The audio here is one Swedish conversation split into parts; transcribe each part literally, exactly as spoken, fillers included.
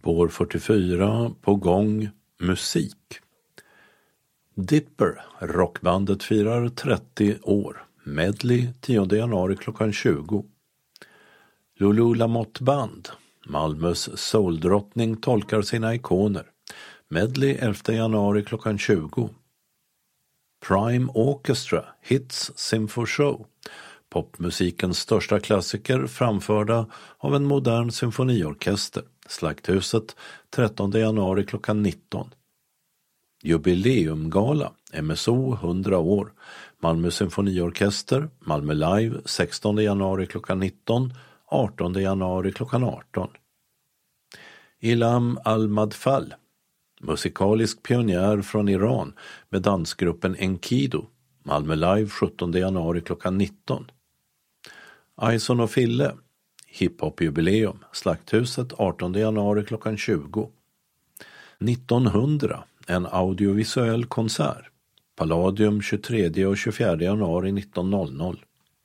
Spår fyrtiofyra, på gång, musik. Dipper, rockbandet firar trettio år. Medley tionde januari klockan tjugo. Lulu Lamotte Band, Malmös souldrottning, tolkar sina ikoner. Medley elfte januari klockan tjugo. Prime Orchestra, Hits Symphony Show. Popmusikens största klassiker framförda av en modern symfoniorkester. Slakthuset trettonde januari klockan nitton. Jubileumgala, M S O hundra år. Malmö symfoniorkester, Malmö Live sextonde januari klockan nitton, artonde januari klockan arton. Ilham Al-Madfal, musikalisk pionjär från Iran med dansgruppen Enkidu, Malmö Live sjuttonde januari klockan nitton. Ison och Fille, hiphop-jubileum, Slakthuset artonde januari klockan tjugo. nittonhundra, en audiovisuell konsert, Palladium tjugotredje och tjugofjärde januari nitton noll noll.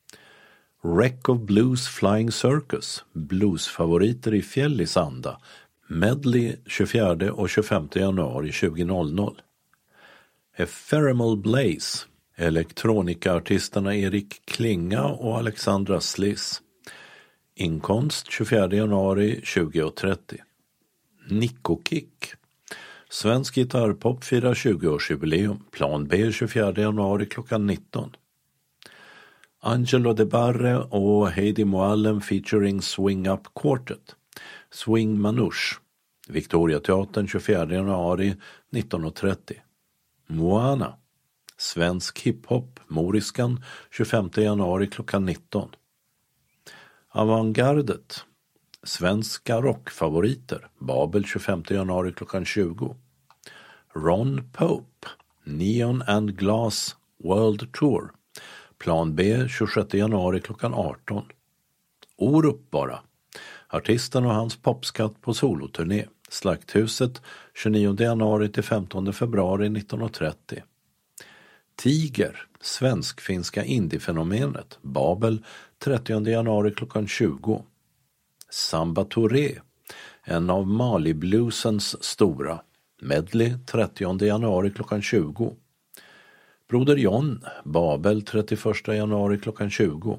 Wreck of Blues Flying Circus, bluesfavoriter i Fjällis anda, Medley tjugofjärde och tjugofemte januari tjugo noll noll. Ephemeral Blaze, elektronikaartisterna Erik Klinga och Alexandra Sliss, inkomst tjugofjärde januari tjugo trettio. Nico Kick, svensk gitarrpop firar tjugoårsjubileum, plan B tjugofjärde januari klockan nitton. Angelo De Barre och Heidi Moallen featuring Swing Up Quartet, Swing Manouche, Victoriateatern tjugofjärde januari nitton trettio. Moana, svensk hiphop, Moriskan tjugofemte januari klockan nitton. Avantgardet, svenska rockfavoriter, Babel tjugofemte januari klockan tjugo. Ron Pope, Neon and Glass World Tour, plan B tjugosjätte januari klockan arton. Orup bara, artisten och hans popskatt på soloturné, Slakthuset tjugonionde januari till femtonde februari nitton trettio. Tiger, svensk-finska indiefenomenet, Babel trettionde januari klockan tjugo. Samba Touré, en av Mali-bluesens stora, Medley trettionde januari klockan tjugo. Broder John, Babel trettioförsta januari klockan tjugo.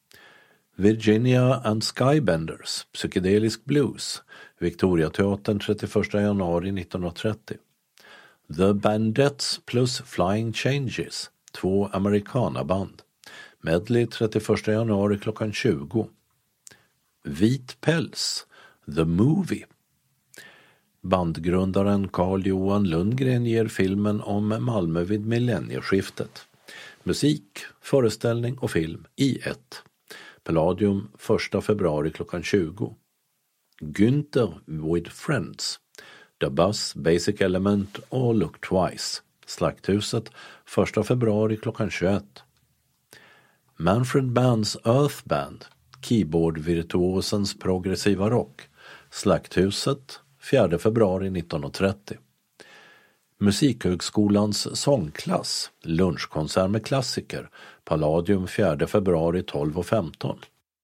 Virginia and Skybenders, psykedelisk blues, Victoriateatern trettioförsta januari nitton trettio. The Bandettes plus Flying Changes, två amerikanaband, Medley trettioförsta januari klockan tjugo. Vit päls, The Movie. Bandgrundaren Carl Johan Lundgren ger filmen om Malmö vid millennieskiftet. Musik, föreställning och film i ett. Palladium första februari klockan tjugo. Günther with Friends, The Buzz, Basic Element och Look Twice. Slakthuset första februari klockan tjugoett. Manfred Manns Earth Band, keyboardvirtuosens progressiva rock, Slakthuset fjärde februari nitton trettio. Musikhögskolans sångklass, lunchkonsert med klassiker, Palladium fjärde februari tolv femton.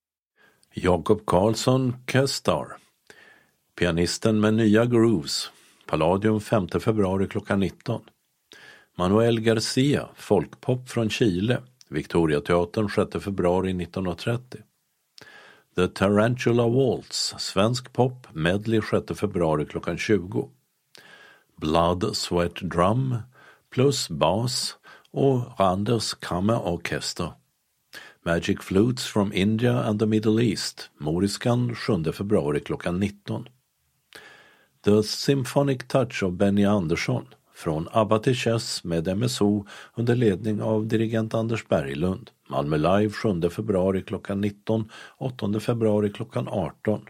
Jakob Karlsson Kestar, pianisten med nya grooves, Palladium femte februari klockan nitton. Manuel Garcia, folkpop från Chile, Victoriateatern sjätte februari nitton trettio. The Tarantula Waltz, svensk pop, Medley sjätte februari klockan tjugo. Blood, Sweat, Drum plus bas och Randers Kammerorkester. Magic Flutes from India and the Middle East, Moriskan sjunde februari klockan nitton. The Symphonic Touch of Benny Andersson, från ABBA till Chess med M S O under ledning av dirigent Anders Berglund. Malmö Live sjunde februari klockan nitton, åttonde februari klockan arton.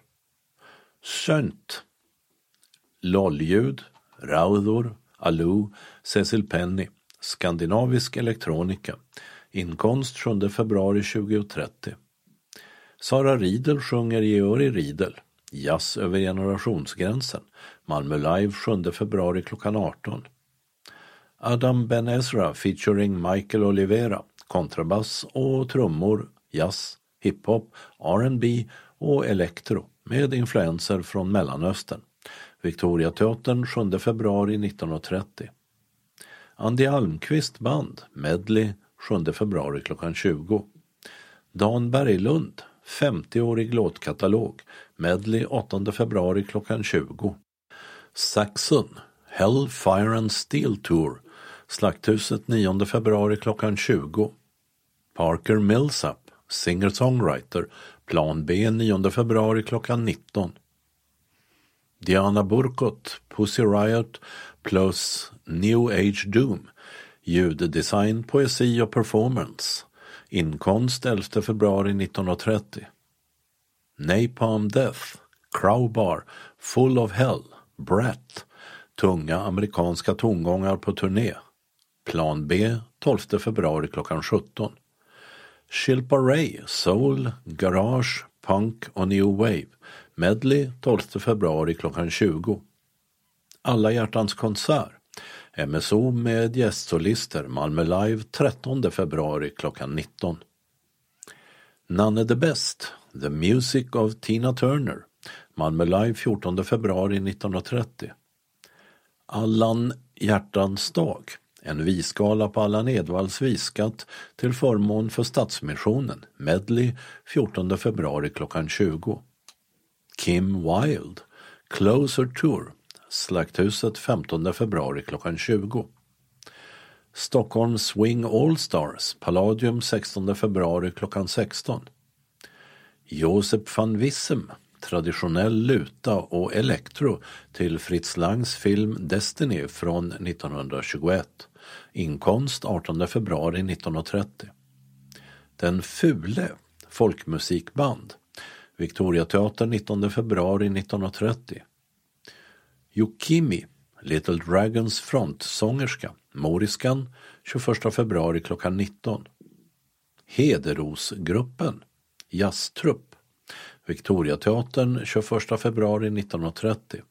Sönt, Lolljud, Raudor, Aloo, Cecil Penny, skandinavisk elektronika. Inkomst sjunde februari tjugo trettio. Sara Riedel sjunger Georg Riedel, jazz över generationsgränsen. Malmö Live sjunde februari klockan arton. Adam Ben Ezra featuring Michael Olivera, kontrabass och trummor, jazz, hiphop, R and B och elektro med influenser från Mellanöstern. Victoriateatern sjunde februari nittonhundratrettio. Andy Almqvist band, medley, sjunde februari klockan tjugo. Dan Berglund, femtioårig låtkatalog, medley åttonde februari klockan tjugo. Saxon, Hell, Fire and Steel Tour, Slakthuset nionde februari klockan tjugo. Parker Millsap, singer-songwriter, plan B nionde februari klockan nitton. Diana Burkott, Pussy Riot plus New Age Doom, ljuddesign, poesi och performance, inkomst elfte februari nittonhundratrettio. Napalm Death, Crowbar, Full of Hell, Brat, tunga amerikanska tongångar på turné, plan B tolfte februari klockan sjutton. Shilpa Ray, Soul, Garage, Punk och New Wave, medley tolfte februari klockan tjugo. Alla hjärtans konsert, M S O med gästsolister, Malmö Live trettonde februari klockan nitton. Nanne the Best, The Music of Tina Turner, Malmö Live fjortonde februari nittonhundratrettio. Allan hjärtans dag, en visgala på Allan Edwalls visskatt till förmån för Stadsmissionen, medley fjortonde februari klockan tjugo. Kim Wilde, Closer Tour, Slakthuset femtonde februari klockan tjugo. Stockholm Swing All Stars, Palladium sextonde februari klockan sexton. Josef van Wissem, traditionell luta och elektro till Fritz Langs film Destiny från nittonhundratjugoett. Inkomst artonde februari nittonhundratrettio. Den Fule, folkmusikband, Victoriateatern nittonde februari nittonhundratrettio. Yukimi, Little Dragons frontsångerska, Moriskan tjugoförsta februari klockan nitton. Hederosgruppen, jazztrupp, Victoriateatern tjugoförsta februari nittonhundratrettio.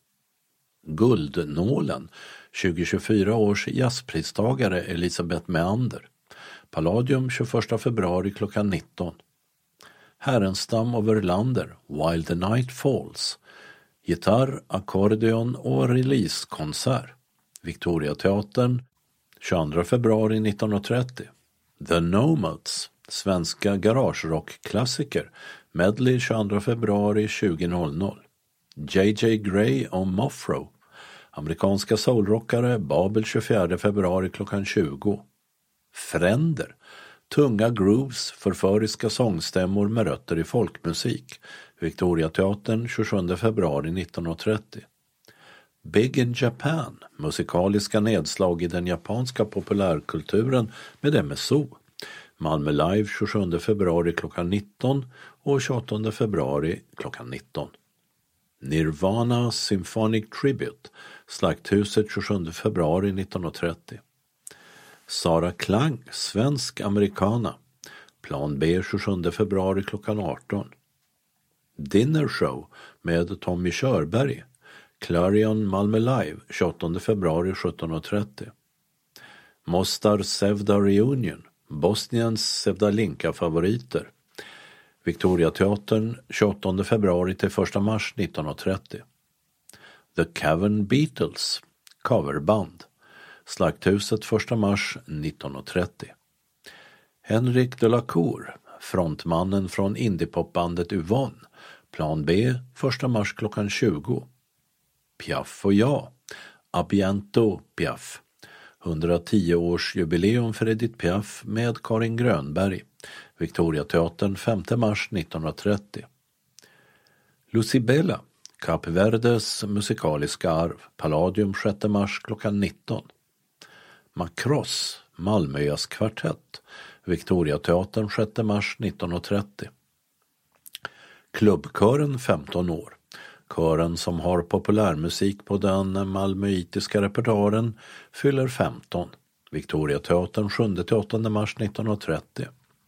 Guldnålen, tjugohundratjugofyra års jazzpristagare Elisabeth Meander, Palladium tjugoförsta februari klockan nitton. Härenstam och Verlander, While the Night Falls, gitarr, ackordeon och releasekonsert, Victoriateatern tjugoandra februari nittonhundratrettio. The Nomads, svenska garagerockklassiker, medley tjugoandra februari tjugo. J J Gray och Moffro, amerikanska soulrockare, Babel tjugofjärde februari klockan tjugo. Fränder, tunga grooves, förföriska sångstämmor med rötter i folkmusik, Victoriateatern tjugosjunde februari nittonhundratrettio. Big in Japan, musikaliska nedslag i den japanska populärkulturen med M S O, Malmö Live tjugosjunde februari klockan nitton och tjugoåttonde februari klockan nitton. Nirvana Symphonic Tribute, Slakthuset tjugosjunde februari nittonhundratrettio. Sara Klang, svensk americana, plan B tjugosjunde februari klockan arton. Dinner Show med Tommy Körberg, Clarion Malmö Live tjugoåttonde februari sjuttonhundratrettio. Mostar Sevda Reunion, Bosniens Sevdalinka-favoriter, Victoriateatern tjugoåttonde februari till första mars nittonhundratrettio. The Cavern Beatles, coverband, Slakthuset första mars nittonhundratrettio. Henrik de la Cour, frontmannen från indiepopbandet Yvonne, plan B första mars klockan tjugo. Piaf och jag, Abiento Piaf, hundratio års jubileum för Edith Piaf med Karin Grönberg, Victoriateatern femte mars nittonhundratrettio. Lucibela, Kap Verdes musikaliska arv, Palladium sjätte mars klockan nitton. Macross, Malmöjas kvartett, Victoriateatern sjätte mars nittonhundratrettio. Klubbkören femton år, kören som har populärmusik på den malmöitiska repertoaren, fyller femton, Victoriateatern sjunde till åttonde mars nittonhundratrettio.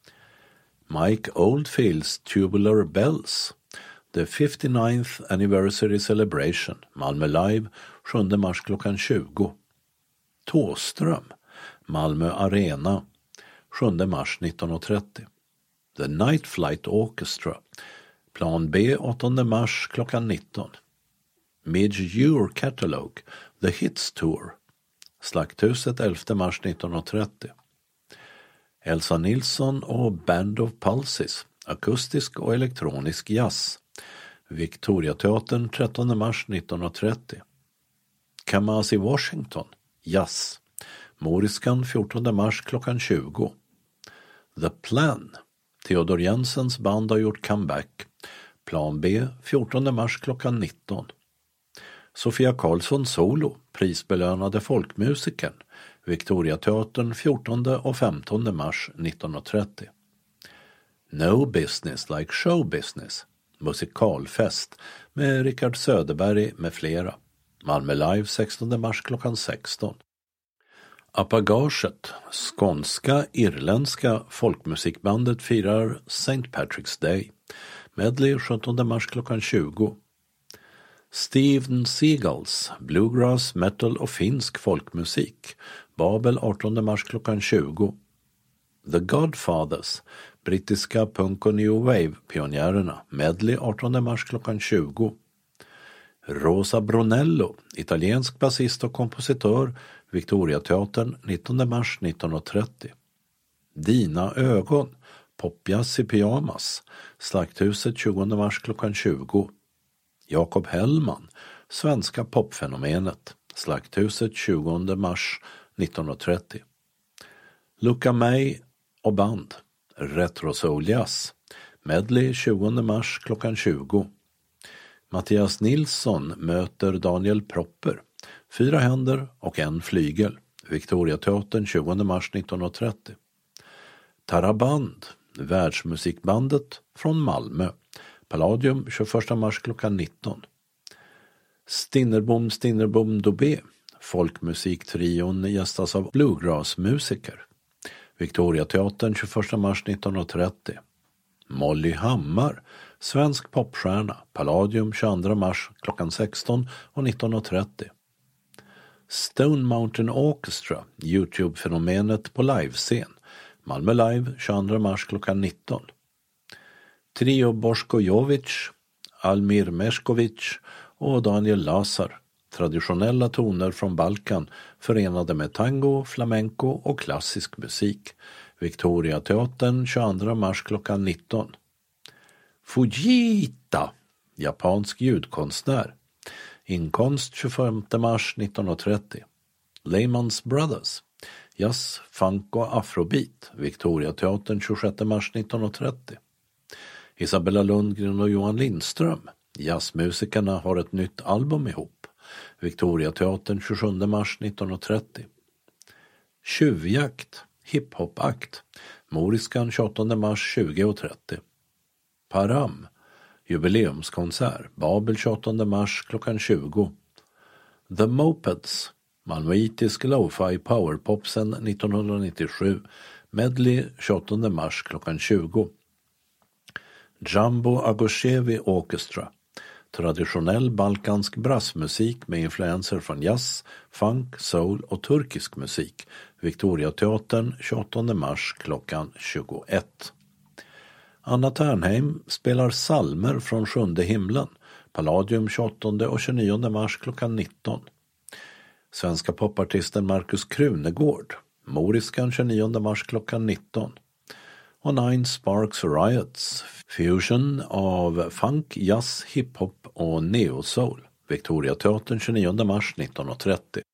Mike Oldfields Tubular Bells, The fifty-ninth Anniversary Celebration, Malmö Live sjunde mars klockan tjugo. Tåström, Malmö Arena, sjunde mars nittonhundratrettio. The Night Flight Orchestra, plan B åttonde mars klockan nitton. Mid-Year Catalog, The Hits Tour. Slakthuset elfte mars nittonhundratrettio. Elsa Nilsson och Band of Pulses, akustisk och elektronisk jazz. Victoriateatern trettonde mars nittonhundratrettio. Kamasi Washington, jazz. Moriskan fjortonde mars klockan tjugo. The Plan, Theodor Jensens band har gjort comeback. Plan B, fjortonde mars klockan nitton. Sofia Karlsson solo, prisbelönade folkmusikern. Victoriateatern fjortonde och femtonde mars nittonhundratrettio. No Business Like Show Business, musikalfest med Richard Söderberg med flera. Malmö Live sextonde mars klockan sexton. Apagaget, skånska irländska folkmusikbandet firar Saint Patrick's Day. Medley sjuttonde mars klockan tjugo. Steven Seagulls, bluegrass, metal och finsk folkmusik. Babel artonde mars klockan tjugo. The Godfathers, brittiska punk- och new wave-pionjärerna. Medley artonde mars klockan tjugo. Rosa Brunello, italiensk basist och kompositör, Victoriateatern nittonde mars nittonhundratrettio. Dina ögon, popjazz i pyjamas, Slakthuset tjugonde mars klockan tjugo. Jakob Hellman, svenska popfenomenet, Slakthuset tjugonde mars nittonhundratrettio. Luca May och band, Retro Soul Jazz, Medley tjugonde mars klockan tjugo. Mattias Nilsson möter Daniel Propper, Fyra händer och en flygel, Victoriateatern tjugonde mars nittonhundratrettio. Taraband, världsmusikbandet från Malmö, Palladium tjugoförsta mars klockan nitton. Stinnerbom Stinnerbom Dobé, folkmusiktrion gästas av bluegrassmusiker, Victoriateatern tjugoförsta mars nittonhundratrettio. Molly Hammar, svensk popstjärna, Palladium tjugoandra mars klockan sexton och nittonhundratrettio. Stone Mountain Orchestra, YouTube-fenomenet på livescen, Malmö Live tjugoandra mars klockan nitton. Trio Boškojović, Almir Mešković och Daniel Lazar, traditionella toner från Balkan förenade med tango, flamenco och klassisk musik, Victoriateatern tjugoandra mars klockan nitton. Fujita, japansk ljudkonstnär, inkomst tjugofemte mars nittonhundratrettio. Lehman's Brothers, jazz, funk och afrobeat, Victoriateatern tjugosjätte mars nittonhundratrettio. Isabella Lundgren och Johan Lindström, jazzmusikerna, har ett nytt album ihop, Victoriateatern tjugosjunde mars nittonhundratrettio. Tjuvjakt, hiphopakt, Moriskan tjugoåttonde mars tjugo trettio. Param, jubileumskonsert, Babel tjugoåttonde mars klockan tjugo. The Mopeds, malmöitisk lo-fi powerpopsen nittonhundranittiosju, Medley tjugoåttonde mars klockan tjugo. Jumbo Agoshevi Orchestra, traditionell balkansk brassmusik med influenser från jazz, funk, soul och turkisk musik, Victoriateatern tjugoåttonde mars klockan tjugoett. Anna Ternheim spelar salmer från sjunde himlen, Palladium tjugoåttonde och tjugonionde mars klockan nitton. Svenska popartisten Markus Krunegård, Moriskan tjugonionde mars klockan nitton. Och Nine Sparks Riots, fusion av funk, jazz, hiphop och neo-soul, Victoriateatern tjugonionde mars nittonhundratrettio.